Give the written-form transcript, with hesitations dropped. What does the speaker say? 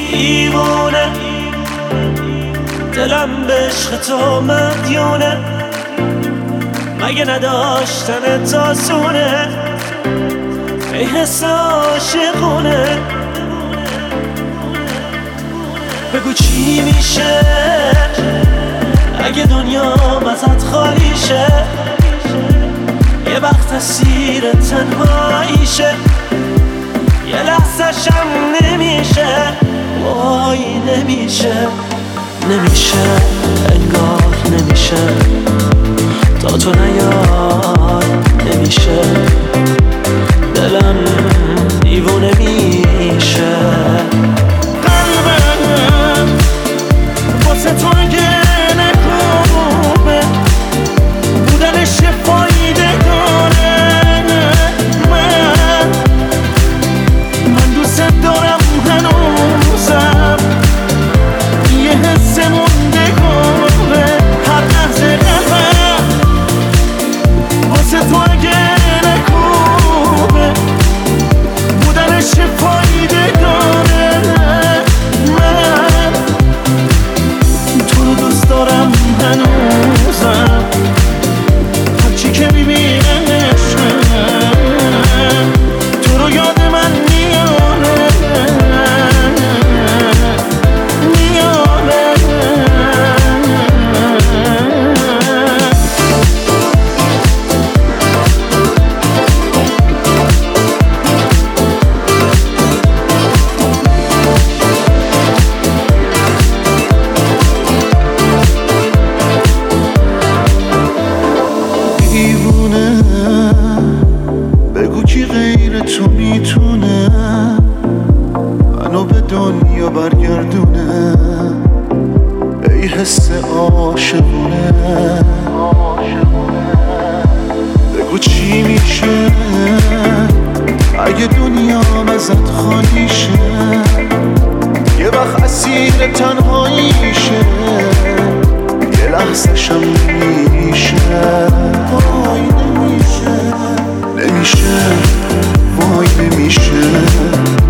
دیوونه، دلم به عشق تو مدیونه، مگه نداشتن تاسونه، ای حس عاشقونه. بگو چی میشه اگه دنیا ازت خالی شه، یه وقت اسیر تنهاییشه، یه لحظه شم نمیشه، وای نمیشه، نمیشه انگار نمیشه، تا تو نیای نمیشه، دلم دیوونه میشه. قلبم واسه تو اگه نکوبه بودنش فایده داره، من دوست دارم هنوزم، یه حس موندگاره هر لحظه قلبم واسه تو اگه نکوبه بودنش فایده داره، من تو رو دوست دارم هنوزم، هرچی که میبینمشم تو رو یاد من میاره، میاره. دیوونه بگو کی غیر تو میتونه منو به دنیا برگردونه، ای حس عاشقونه. بگو چی میشه اگه دنیا ازت خالی شه، یه وقت اسیر تنهاییشه، یه لحظه شم نمیشه، وای نمیشه، نمیشه، وای نمیشه.